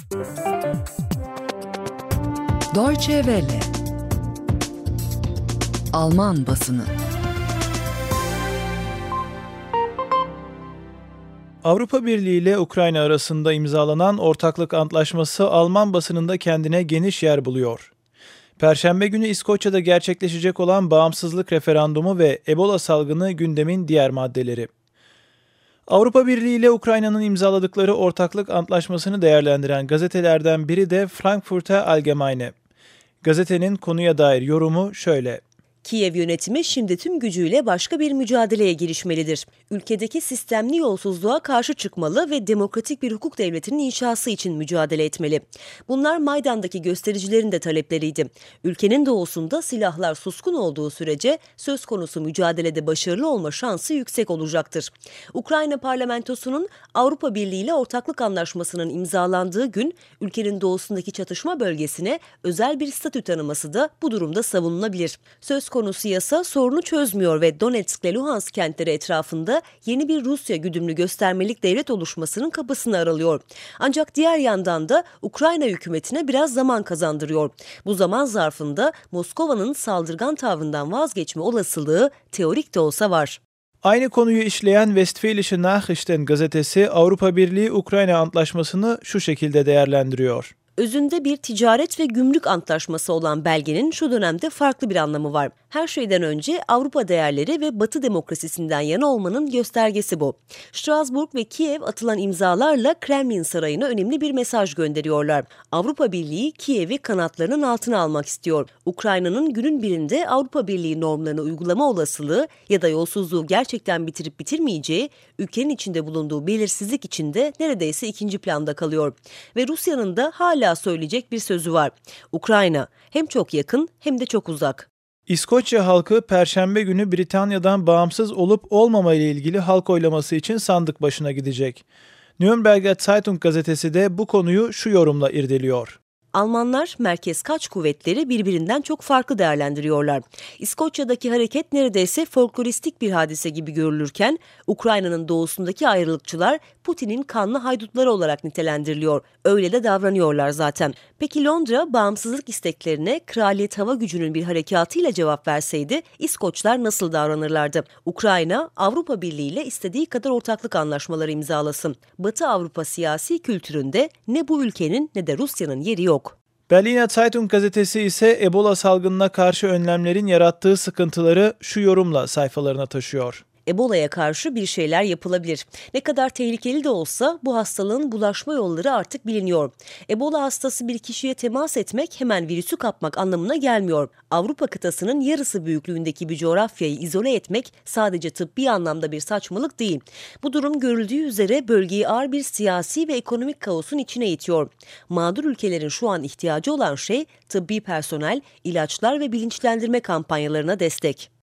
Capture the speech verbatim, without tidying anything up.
Deutsche Welle. Alman basını. Avrupa Birliği ile Ukrayna arasında imzalanan ortaklık antlaşması Alman basınında kendine geniş yer buluyor. Perşembe günü İskoçya'da gerçekleşecek olan bağımsızlık referandumu ve Ebola salgını gündemin diğer maddeleri. Avrupa Birliği ile Ukrayna'nın imzaladıkları ortaklık antlaşmasını değerlendiren gazetelerden biri de Frankfurter Allgemeine. Gazetenin konuya dair yorumu şöyle: Kiev yönetimi şimdi tüm gücüyle başka bir mücadeleye girişmelidir. Ülkedeki sistemli yolsuzluğa karşı çıkmalı ve demokratik bir hukuk devletinin inşası için mücadele etmeli. Bunlar Maydan'daki göstericilerin de talepleriydi. Ülkenin doğusunda silahlar suskun olduğu sürece söz konusu mücadelede başarılı olma şansı yüksek olacaktır. Ukrayna parlamentosunun Avrupa Birliği ile ortaklık anlaşmasının imzalandığı gün ülkenin doğusundaki çatışma bölgesine özel bir statü tanıması da bu durumda savunulabilir. Söz konusu yasa sorunu çözmüyor ve Donetsk ve Luhansk kentleri etrafında yeni bir Rusya güdümlü göstermelik devlet oluşmasının kapısını aralıyor. Ancak diğer yandan da Ukrayna hükümetine biraz zaman kazandırıyor. Bu zaman zarfında Moskova'nın saldırgan tavrından vazgeçme olasılığı teorik de olsa var. Aynı konuyu işleyen Westfälische Nachrichten gazetesi Avrupa Birliği-Ukrayna antlaşmasını şu şekilde değerlendiriyor. Özünde bir ticaret ve gümrük antlaşması olan belgenin şu dönemde farklı bir anlamı var. Her şeyden önce Avrupa değerleri ve Batı demokrasisinden yana olmanın göstergesi bu. Strasbourg ve Kiev atılan imzalarla Kremlin Sarayı'na önemli bir mesaj gönderiyorlar. Avrupa Birliği Kiev'i kanatlarının altına almak istiyor. Ukrayna'nın günün birinde Avrupa Birliği normlarını uygulama olasılığı ya da yolsuzluğu gerçekten bitirip bitirmeyeceği, ülkenin içinde bulunduğu belirsizlik içinde neredeyse ikinci planda kalıyor. Ve Rusya'nın da hala söyleyecek bir sözü var. Ukrayna hem çok yakın hem de çok uzak. İskoçya halkı Perşembe günü Britanya'dan bağımsız olup olmama ile ilgili halk oylaması için sandık başına gidecek. Nürnberger Zeitung gazetesi de bu konuyu şu yorumla irdeliyor. Almanlar merkez kaç kuvvetleri birbirinden çok farklı değerlendiriyorlar. İskoçya'daki hareket neredeyse folkloristik bir hadise gibi görülürken Ukrayna'nın doğusundaki ayrılıkçılar Putin'in kanlı haydutları olarak nitelendiriliyor. Öyle de davranıyorlar zaten. Peki Londra bağımsızlık isteklerine kraliyet hava gücünün bir harekatıyla cevap verseydi İskoçlar nasıl davranırlardı? Ukrayna Avrupa Birliği ile istediği kadar ortaklık anlaşmaları imzalasın. Batı Avrupa siyasi kültüründe ne bu ülkenin ne de Rusya'nın yeri yok. Berliner Zeitung gazetesi ise Ebola salgınına karşı önlemlerin yarattığı sıkıntıları şu yorumla sayfalarına taşıyor. Ebola'ya karşı bir şeyler yapılabilir. Ne kadar tehlikeli de olsa bu hastalığın bulaşma yolları artık biliniyor. Ebola hastası bir kişiye temas etmek hemen virüsü kapmak anlamına gelmiyor. Avrupa kıtasının yarısı büyüklüğündeki bir coğrafyayı izole etmek sadece tıbbi anlamda bir saçmalık değil. Bu durum görüldüğü üzere bölgeyi ağır bir siyasi ve ekonomik kaosun içine itiyor. Mağdur ülkelerin şu an ihtiyacı olan şey tıbbi personel, ilaçlar ve bilinçlendirme kampanyalarına destek.